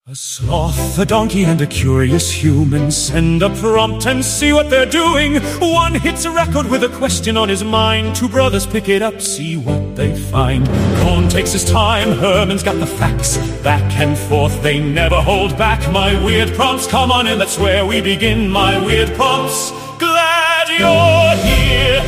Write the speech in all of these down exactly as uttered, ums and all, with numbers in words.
A sloth, a donkey, and a curious human send a prompt and see what they're doing. One hits a record with a question on his mind. Two brothers pick it up, see what they find. Cohn takes his time, Herman's got the facts. Back and forth, they never hold back. My weird prompts, come on in, that's where we begin. My weird prompts, glad you're here.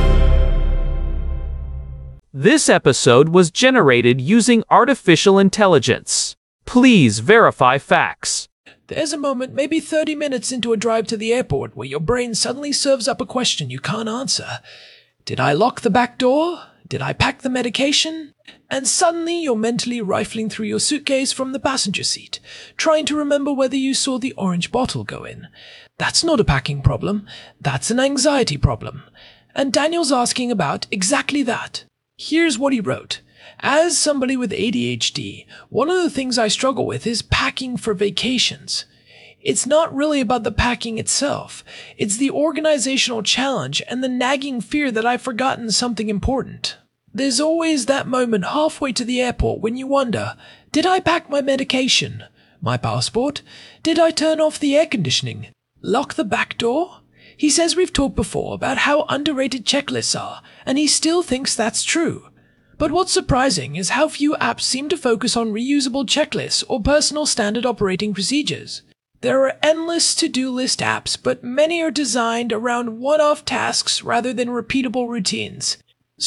This episode was generated using artificial intelligence. Please verify facts. There's a moment, maybe thirty minutes into a drive to the airport, where your brain suddenly serves up a question you can't answer. Did I lock the back door? Did I pack the medication? And suddenly you're mentally rifling through your suitcase from the passenger seat, trying to remember whether you saw the orange bottle go in. That's not a packing problem. That's an anxiety problem. And Daniel's asking about exactly that. Here's what he wrote. As somebody with A D H D, one of the things I struggle with is packing for vacations. It's not really about the packing itself. It's the organizational challenge and the nagging fear that I've forgotten something important. There's always that moment halfway to the airport when you wonder, did I pack my medication? My passport? Did I turn off the air conditioning? Lock the back door? He says we've talked before about how underrated checklists are, and he still thinks that's true. But what's surprising is how few apps seem to focus on reusable checklists or personal standard operating procedures. There are endless to-do list apps, but many are designed around one-off tasks rather than repeatable routines.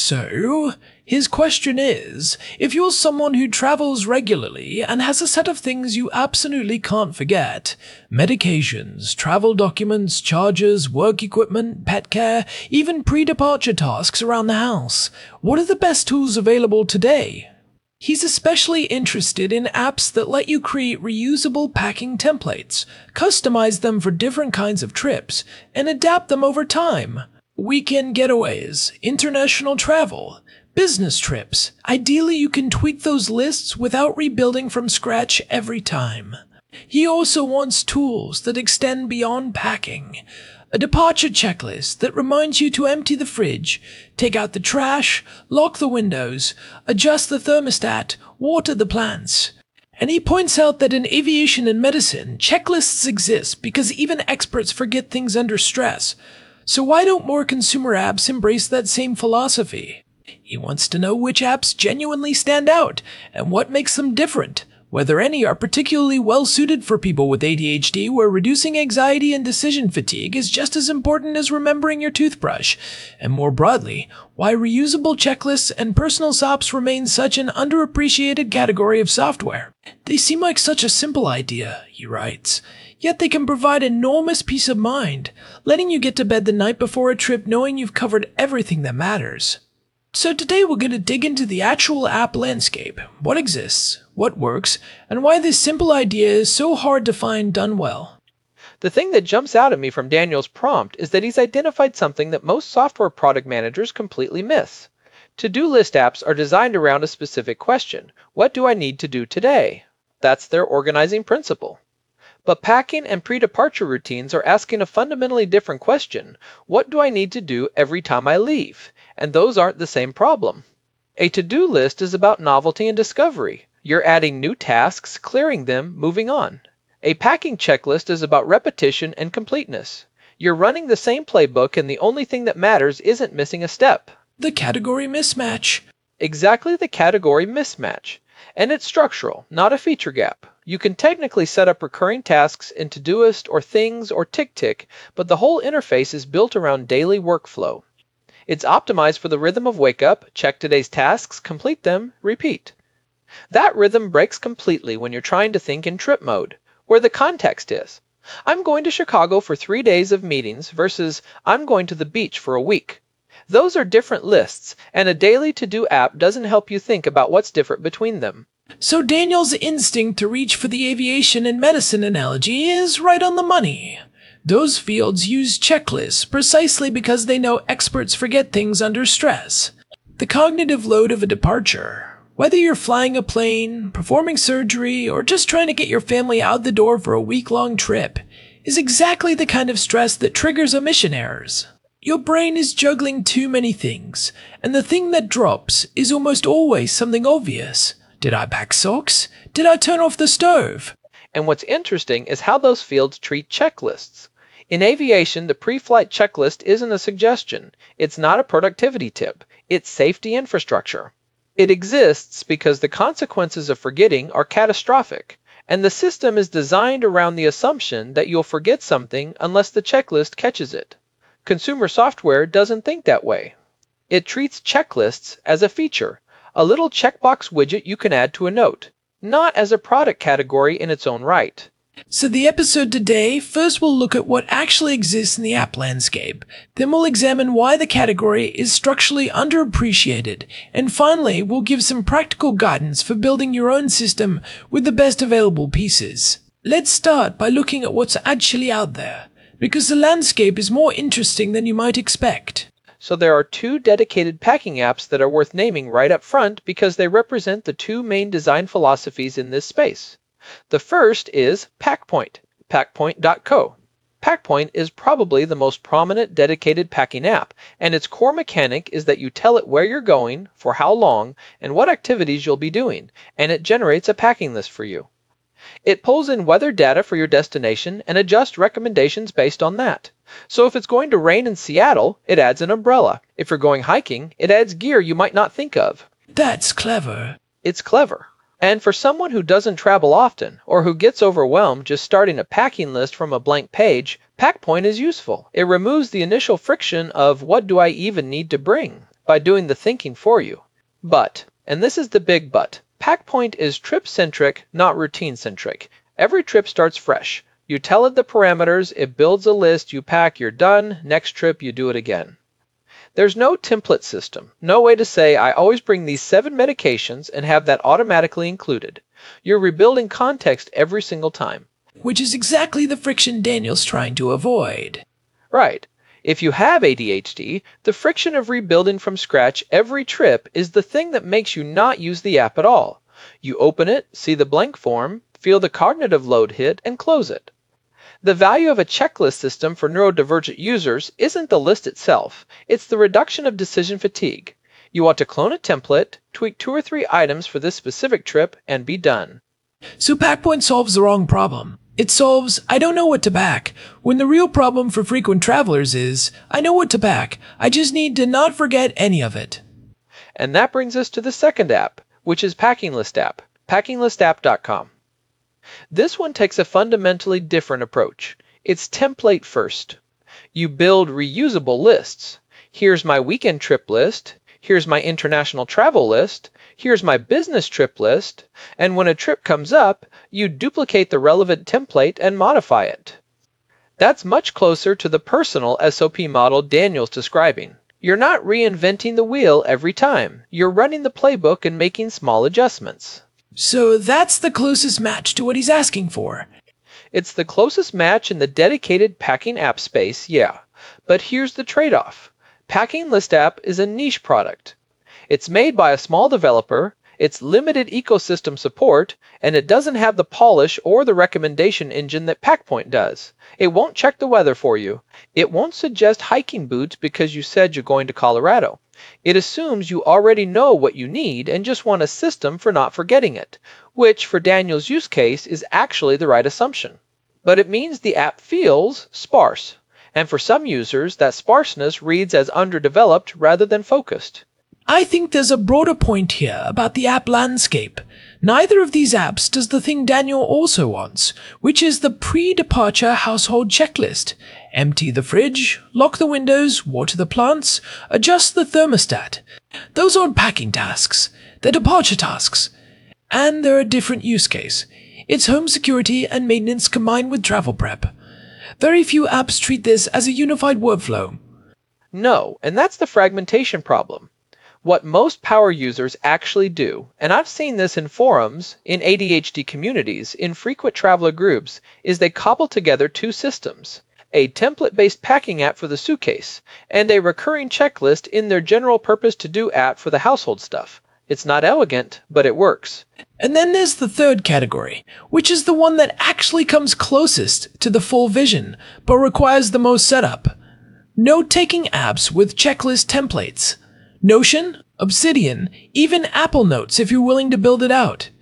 So, his question is, if you're someone who travels regularly and has a set of things you absolutely can't forget, medications, travel documents, chargers, work equipment, pet care, even pre-departure tasks around the house, what are the best tools available today? He's especially interested in apps that let you create reusable packing templates, customize them for different kinds of trips, and adapt them over time. Weekend getaways, international travel, business trips. Ideally, you can tweak those lists without rebuilding from scratch every time. He also wants tools that extend beyond packing. A departure checklist that reminds you to empty the fridge, take out the trash, lock the windows, adjust the thermostat, water the plants. And he points out that in aviation and medicine, checklists exist because even experts forget things under stress. So why don't more consumer apps embrace that same philosophy? He wants to know which apps genuinely stand out and what makes them different, whether any are particularly well suited for people with A D H D where reducing anxiety and decision fatigue is just as important as remembering your toothbrush, and more broadly, why reusable checklists and personal S O Ps remain such an underappreciated category of software. They seem like such a simple idea, he writes. Yet they can provide enormous peace of mind, letting you get to bed the night before a trip knowing you've covered everything that matters. So today we're going to dig into the actual app landscape, what exists, what works, and why this simple idea is so hard to find done well. The thing that jumps out at me from Daniel's prompt is that he's identified something that most software product managers completely miss. To-do list apps are designed around a specific question. What do I need to do today? That's their organizing principle. But packing and pre-departure routines are asking a fundamentally different question. What do I need to do every time I leave? And those aren't the same problem. A to-do list is about novelty and discovery. You're adding new tasks, clearing them, moving on. A packing checklist is about repetition and completeness. You're running the same playbook and the only thing that matters isn't missing a step. The category mismatch. Exactly the category mismatch. And it's structural, not a feature gap. You can technically set up recurring tasks in Todoist or Things or TickTick, but the whole interface is built around daily workflow. It's optimized for the rhythm of wake up, check today's tasks, complete them, repeat. That rhythm breaks completely when you're trying to think in trip mode, where the context is. I'm going to Chicago for three days of meetings versus I'm going to the beach for a week. Those are different lists, and a daily to-do app doesn't help you think about what's different between them. So Daniel's instinct to reach for the aviation and medicine analogy is right on the money. Those fields use checklists precisely because they know experts forget things under stress. The cognitive load of a departure, whether you're flying a plane, performing surgery, or just trying to get your family out the door for a week-long trip, is exactly the kind of stress that triggers omission errors. Your brain is juggling too many things, and the thing that drops is almost always something obvious. Did I pack socks? Did I turn off the stove? And what's interesting is how those fields treat checklists. In aviation, the pre-flight checklist isn't a suggestion. It's not a productivity tip. It's safety infrastructure. It exists because the consequences of forgetting are catastrophic, and the system is designed around the assumption that you'll forget something unless the checklist catches it. Consumer software doesn't think that way. It treats checklists as a feature, a little checkbox widget you can add to a note, not as a product category in its own right. So the episode today, first we'll look at what actually exists in the app landscape, then we'll examine why the category is structurally underappreciated, and finally we'll give some practical guidance for building your own system with the best available pieces. Let's start by looking at what's actually out there, because the landscape is more interesting than you might expect. So there are two dedicated packing apps that are worth naming right up front because they represent the two main design philosophies in this space. The first is PackPoint, packpoint dot co. PackPoint is probably the most prominent dedicated packing app, and its core mechanic is that you tell it where you're going, for how long, and what activities you'll be doing, and it generates a packing list for you. It pulls in weather data for your destination and adjusts recommendations based on that. So if it's going to rain in Seattle, it adds an umbrella. If you're going hiking, it adds gear you might not think of. That's clever. It's clever. And for someone who doesn't travel often, or who gets overwhelmed just starting a packing list from a blank page, PackPoint is useful. It removes the initial friction of what do I even need to bring by doing the thinking for you. But, and this is the big but, PackPoint is trip-centric, not routine-centric. Every trip starts fresh. You tell it the parameters, it builds a list, you pack, you're done, next trip you do it again. There's no template system, no way to say I always bring these seven medications and have that automatically included. You're rebuilding context every single time. Which is exactly the friction Daniel's trying to avoid. Right. If you have A D H D, the friction of rebuilding from scratch every trip is the thing that makes you not use the app at all. You open it, see the blank form, feel the cognitive load hit, and close it. The value of a checklist system for neurodivergent users isn't the list itself, it's the reduction of decision fatigue. You want to clone a template, tweak two or three items for this specific trip, and be done. So PackPoint solves the wrong problem. It solves, I don't know what to pack, when the real problem for frequent travelers is, I know what to pack, I just need to not forget any of it. And that brings us to the second app, which is Packing List App, packing list app dot com. This one takes a fundamentally different approach. It's template first. You build reusable lists. Here's my weekend trip list. Here's my international travel list. Here's my business trip list. And when a trip comes up, you duplicate the relevant template and modify it. That's much closer to the personal S O P model Daniel's describing. You're not reinventing the wheel every time. You're running the playbook and making small adjustments. So that's the closest match to what he's asking for. It's the closest match in the dedicated packing app space, yeah. But here's the trade-off. Packing List App is a niche product. It's made by a small developer, it's limited ecosystem support, and it doesn't have the polish or the recommendation engine that PackPoint does. It won't check the weather for you. It won't suggest hiking boots because you said you're going to Colorado. It assumes you already know what you need and just want a system for not forgetting it, which for Daniel's use case is actually the right assumption. But it means the app feels sparse, and for some users that sparseness reads as underdeveloped rather than focused. I think there's a broader point here about the app landscape. Neither of these apps does the thing Daniel also wants, which is the pre-departure household checklist. Empty the fridge, lock the windows, water the plants, adjust the thermostat. Those aren't packing tasks. They're departure tasks. And they're a different use case. It's home security and maintenance combined with travel prep. Very few apps treat this as a unified workflow. No, and that's the fragmentation problem. What most power users actually do, and I've seen this in forums, in A D H D communities, in frequent traveler groups, is they cobble together two systems. A template-based packing app for the suitcase, and a recurring checklist in their general purpose to-do app for the household stuff. It's not elegant, but it works. And then there's the third category, which is the one that actually comes closest to the full vision, but requires the most setup. Note-taking apps with checklist templates. Notion, Obsidian, even Apple Notes if you're willing to build it out.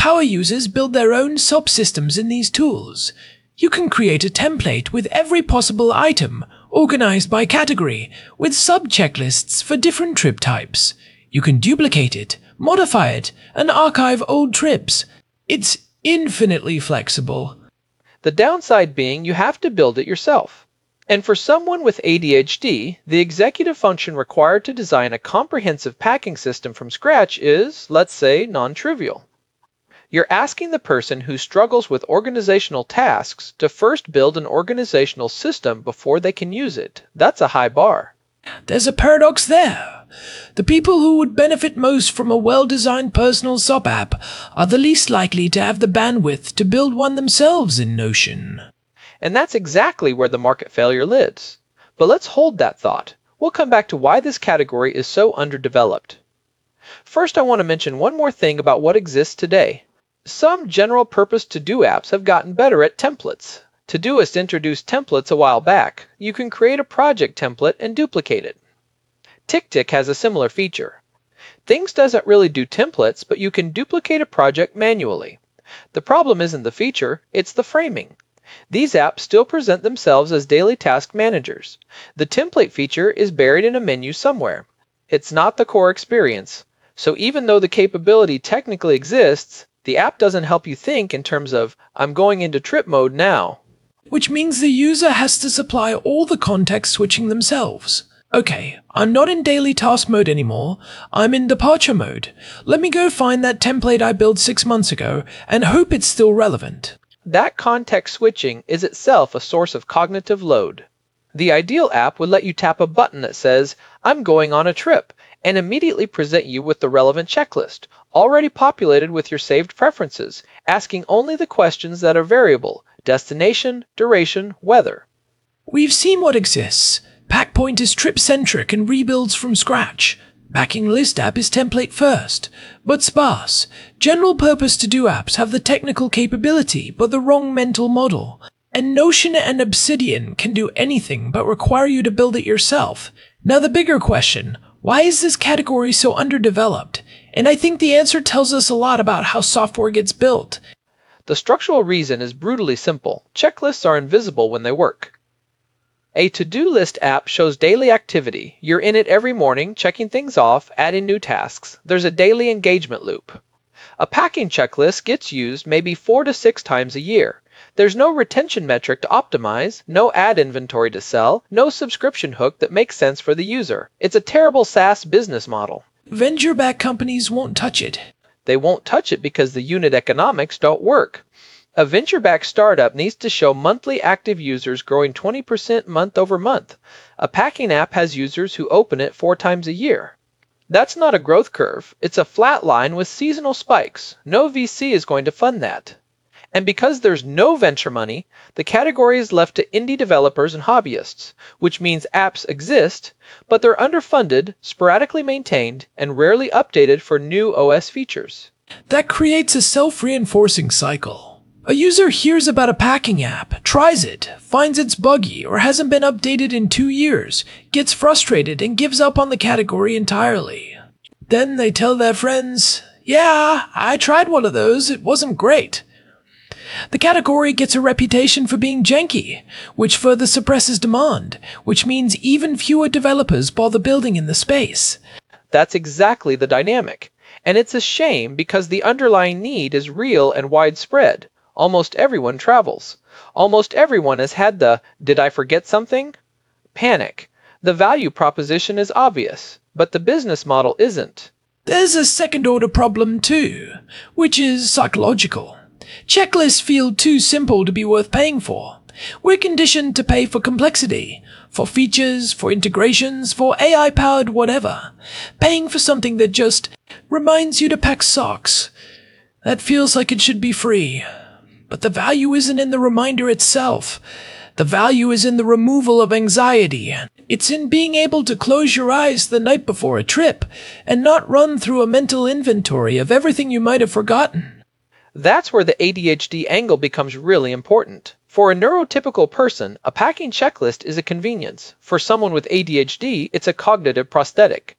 power users build their own subsystems in these tools. You can create a template with every possible item, organized by category, with sub-checklists for different trip types. You can duplicate it, modify it, and archive old trips. It's infinitely flexible. The downside being you have to build it yourself. And for someone with A D H D, the executive function required to design a comprehensive packing system from scratch is, let's say, non-trivial. You're asking the person who struggles with organizational tasks to first build an organizational system before they can use it. That's a high bar. There's a paradox there. The people who would benefit most from a well-designed personal sub-app are the least likely to have the bandwidth to build one themselves in Notion. And that's exactly where the market failure lives. But let's hold that thought. We'll come back to why this category is so underdeveloped. First, I want to mention one more thing about what exists today. Some general-purpose to-do apps have gotten better at templates. Todoist introduced templates a while back. You can create a project template and duplicate it. TickTick has a similar feature. Things doesn't really do templates, but you can duplicate a project manually. The problem isn't the feature, it's the framing. These apps still present themselves as daily task managers. The template feature is buried in a menu somewhere. It's not the core experience. So even though the capability technically exists, the app doesn't help you think in terms of, I'm going into trip mode now. Which means the user has to supply all the context switching themselves. Okay, I'm not in daily task mode anymore. I'm in departure mode. Let me go find that template I built six months ago and hope it's still relevant. That context switching is itself a source of cognitive load. The ideal app would let you tap a button that says, I'm going on a trip, and immediately present you with the relevant checklist, already populated with your saved preferences, asking only the questions that are variable: destination, duration, weather. We've seen what exists. PackPoint is trip-centric and rebuilds from scratch. Packing List app is template first, but sparse. General-purpose to-do apps have the technical capability, but the wrong mental model. And Notion and Obsidian can do anything but require you to build it yourself. Now the bigger question, why is this category so underdeveloped? And I think the answer tells us a lot about how software gets built. The structural reason is brutally simple. Checklists are invisible when they work. A to-do list app shows daily activity. You're in it every morning, checking things off, adding new tasks. There's a daily engagement loop. A packing checklist gets used maybe four to six times a year. There's no retention metric to optimize, no ad inventory to sell, no subscription hook that makes sense for the user. It's a terrible SaaS business model. Venture-backed companies won't touch it. They won't touch it because the unit economics don't work. A venture-backed startup needs to show monthly active users growing twenty percent month over month. A packing app has users who open it four times a year. That's not a growth curve. It's a flat line with seasonal spikes. No V C is going to fund that. And because there's no venture money, the category is left to indie developers and hobbyists, which means apps exist, but they're underfunded, sporadically maintained, and rarely updated for new O S features. That creates a self-reinforcing cycle. A user hears about a packing app, tries it, finds it's buggy or hasn't been updated in two years, gets frustrated and gives up on the category entirely. Then they tell their friends, yeah, I tried one of those, it wasn't great. The category gets a reputation for being janky, which further suppresses demand, which means even fewer developers bother building in the space. That's exactly the dynamic. And it's a shame because the underlying need is real and widespread. Almost everyone travels. Almost everyone has had the, did I forget something? Panic. The value proposition is obvious, but the business model isn't. There's a second-order problem too, which is psychological. Checklists feel too simple to be worth paying for. We're conditioned to pay for complexity, for features, for integrations, for A I-powered whatever. Paying for something that just reminds you to pack socks. That feels like it should be free. But the value isn't in the reminder itself. The value is in the removal of anxiety. It's in being able to close your eyes the night before a trip and not run through a mental inventory of everything you might have forgotten. That's where the A D H D angle becomes really important. For a neurotypical person, a packing checklist is a convenience. For someone with A D H D, it's a cognitive prosthetic.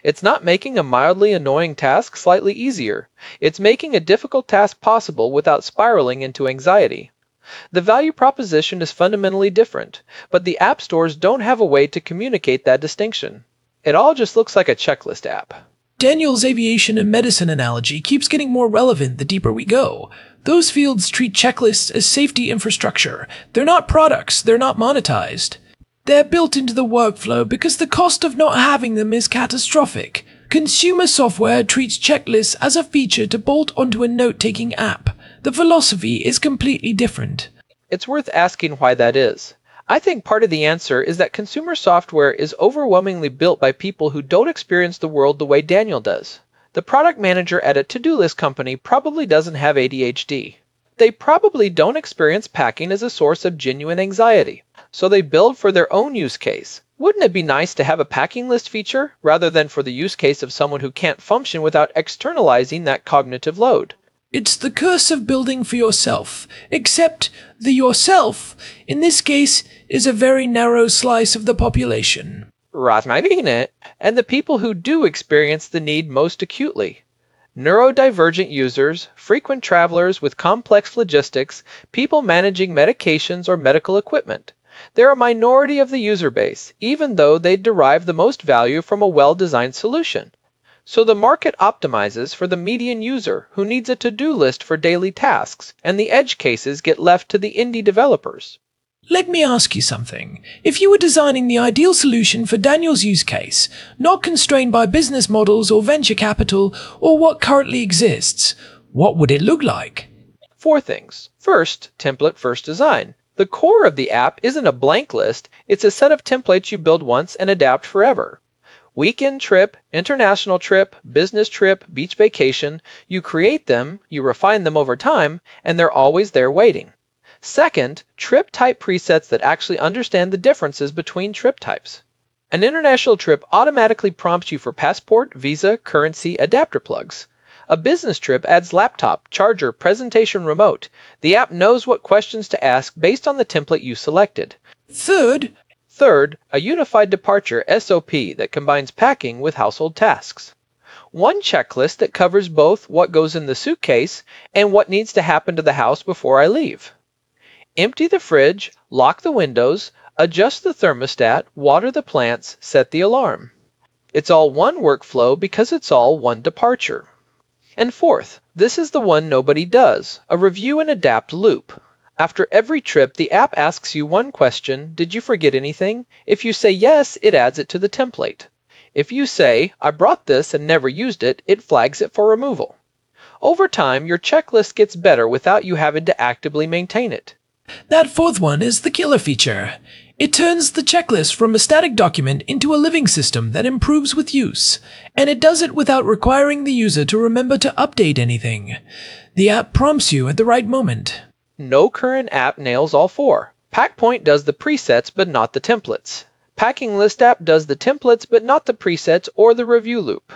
It's not making a mildly annoying task slightly easier. It's making a difficult task possible without spiraling into anxiety. The value proposition is fundamentally different, but the app stores don't have a way to communicate that distinction. It all just looks like a checklist app. Daniel's aviation and medicine analogy keeps getting more relevant the deeper we go. Those fields treat checklists as safety infrastructure. They're not products, they're not monetized. They're built into the workflow because the cost of not having them is catastrophic. Consumer software treats checklists as a feature to bolt onto a note-taking app. The philosophy is completely different. It's worth asking why that is. I think part of the answer is that consumer software is overwhelmingly built by people who don't experience the world the way Daniel does. The product manager at a to-do list company probably doesn't have A D H D. They probably don't experience packing as a source of genuine anxiety, so they build for their own use case. Wouldn't it be nice to have a packing list feature rather than for the use case of someone who can't function without externalizing that cognitive load? It's the curse of building for yourself, except the yourself, in this case, is a very narrow slice of the population. Right, I mean it. And the people who do experience the need most acutely. Neurodivergent users, frequent travelers with complex logistics, people managing medications or medical equipment. They're a minority of the user base, even though they derive the most value from a well-designed solution. So the market optimizes for the median user who needs a to-do list for daily tasks, and the edge cases get left to the indie developers. Let me ask you something. If you were designing the ideal solution for Daniel's use case, not constrained by business models or venture capital or what currently exists, what would it look like? Four things. First, template-first design. The core of the app isn't a blank list, it's a set of templates you build once and adapt forever. Weekend trip, international trip, business trip, beach vacation, you create them, you refine them over time, and they're always there waiting. Second, trip type presets that actually understand the differences between trip types. An international trip automatically prompts you for passport, visa, currency, adapter plugs. A business trip adds laptop, charger, presentation remote. The app knows what questions to ask based on the template you selected. Third, Third, a unified departure S O P that combines packing with household tasks. One checklist that covers both what goes in the suitcase and what needs to happen to the house before I leave. Empty the fridge, lock the windows, adjust the thermostat, water the plants, set the alarm. It's all one workflow because it's all one departure. And fourth, this is the one nobody does, a review and adapt loop. After every trip, the app asks you one question: did you forget anything? If you say yes, it adds it to the template. If you say, I brought this and never used it, it flags it for removal. Over time, your checklist gets better without you having to actively maintain it. that fourth one is the killer feature. It turns the checklist from a static document into a living system that improves with use, and it does it without requiring the user to remember to update anything. The app prompts you at the right moment. No current app nails all four. PackPoint does the presets but not the templates. Packing List app does the templates but not the presets or the review loop.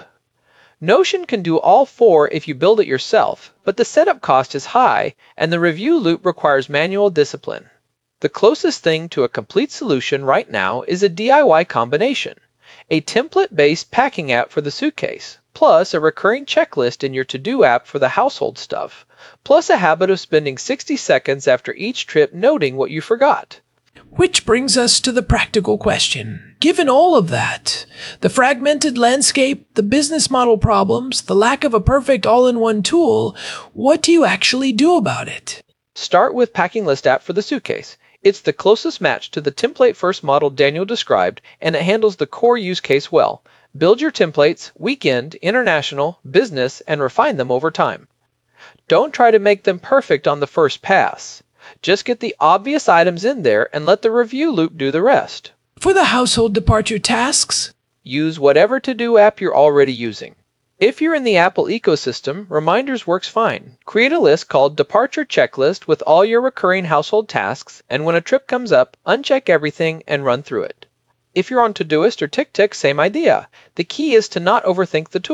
Notion can do all four if you build it yourself, but the setup cost is high and the review loop requires manual discipline. The closest thing to a complete solution right now is a D I Y combination. A template-based packing app for the suitcase, plus a recurring checklist in your to-do app for the household stuff, plus a habit of spending sixty seconds after each trip noting what you forgot. Which brings us to the practical question. Given all of that, the fragmented landscape, the business model problems, the lack of a perfect all-in-one tool, what do you actually do about it? Start with Packing List app for the suitcase. It's the closest match to the template-first model Daniel described, and it handles the core use case well. Build your templates, weekend, international, business, and refine them over time. Don't try to make them perfect on the first pass. Just get the obvious items in there and let the review loop do the rest. For the household departure tasks, Use whatever to-do app you're already using. If you're in the Apple ecosystem, Reminders works fine. Create a list called Departure Checklist with all your recurring household tasks, and when a trip comes up, uncheck everything and run through it. If you're on Todoist or TickTick, same idea. The key is to not overthink the tool.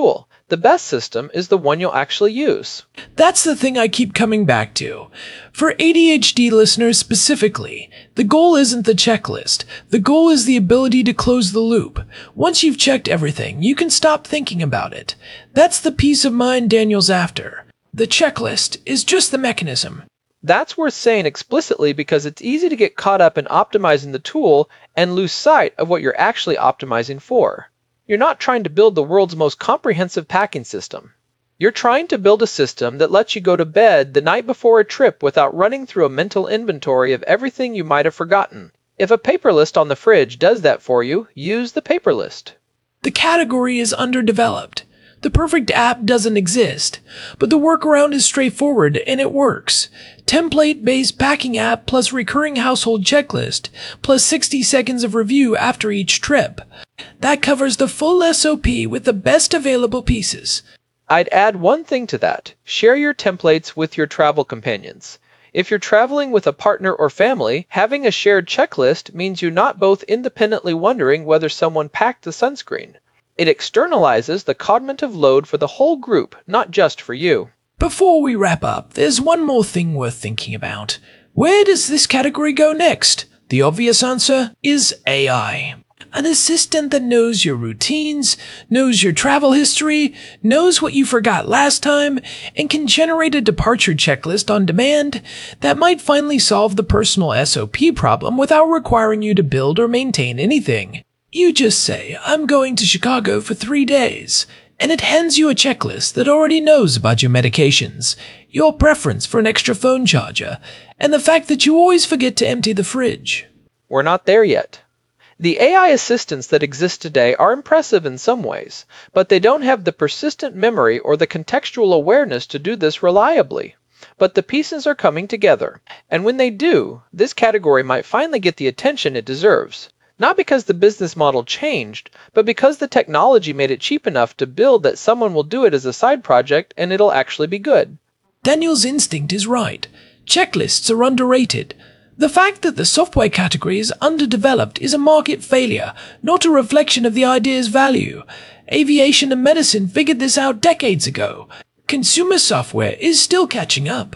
The best system is the one you'll actually use. That's the thing I keep coming back to. For A D H D listeners specifically, the goal isn't the checklist. The goal is the ability to close the loop. Once you've checked everything, you can stop thinking about it. That's the peace of mind Daniel's after. The checklist is just the mechanism. That's worth saying explicitly because it's easy to get caught up in optimizing the tool and lose sight of what you're actually optimizing for. You're not trying to build the world's most comprehensive packing system. You're trying to build a system that lets you go to bed the night before a trip without running through a mental inventory of everything you might have forgotten. If a paper list on the fridge does that for you, use the paper list. The category is underdeveloped. The perfect app doesn't exist, but the workaround is straightforward and it works. Template-based packing app plus recurring household checklist plus sixty seconds of review after each trip. That covers the full S O P with the best available pieces. I'd add one thing to that. Share your templates with your travel companions. If you're traveling with a partner or family, having a shared checklist means you're not both independently wondering whether someone packed the sunscreen. It externalizes the cognitive load for the whole group, not just for you. Before we wrap up, there's one more thing worth thinking about. Where does this category go next? The obvious answer is A I. An assistant that knows your routines, knows your travel history, knows what you forgot last time, and can generate a departure checklist on demand that might finally solve the personal S O P problem without requiring you to build or maintain anything. You just say, I'm going to Chicago for three days, and it hands you a checklist that already knows about your medications, your preference for an extra phone charger, and the fact that you always forget to empty the fridge. We're not there yet. The A I assistants that exist today are impressive in some ways, but they don't have the persistent memory or the contextual awareness to do this reliably. But the pieces are coming together, and when they do, this category might finally get the attention it deserves. Not because the business model changed, but because the technology made it cheap enough to build that someone will do it as a side project and it'll actually be good. Daniel's instinct is right. Checklists are underrated. The fact that the software category is underdeveloped is a market failure, not a reflection of the idea's value. Aviation and medicine figured this out decades ago. Consumer software is still catching up.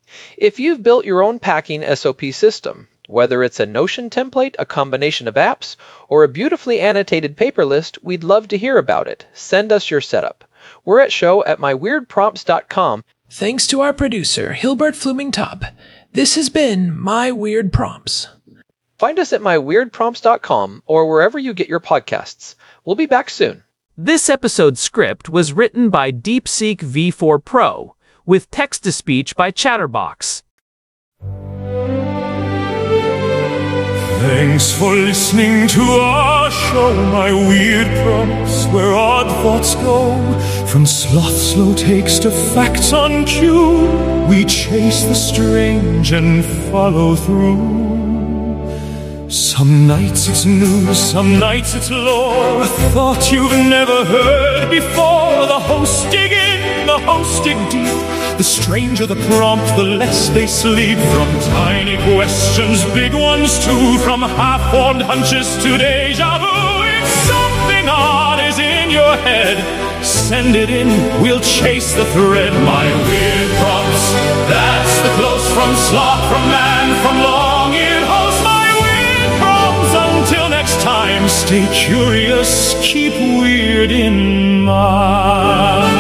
If you've built your own packing S O P system, whether it's a Notion template, a combination of apps, or a beautifully annotated paper list, we'd love to hear about it. Send us your setup. We're at show at my weird prompts dot com. Thanks to our producer, Hilbert Flumingtop. This has been My Weird Prompts. Find us at my weird prompts dot com or wherever you get your podcasts. We'll be back soon. This episode's script was written by DeepSeek V four Pro, with text-to-speech by Chatterbox. Thanks for listening to our show, My Weird Prompts, where odd thoughts go. From sloth slow takes to facts on cue, we chase the strange and follow through. Some nights it's news, some nights it's lore, a thought you've never heard before. The hosts dig in, the hosts dig deep. The stranger the prompt, the less they sleep. From tiny questions, big ones too. From half-formed hunches to deja vu. If something odd is in your head, send it in, we'll chase the thread. My weird prompts, that's the close from sloth, from man, from long-eared host. My weird prompts, until next time, stay curious, keep weird in mind.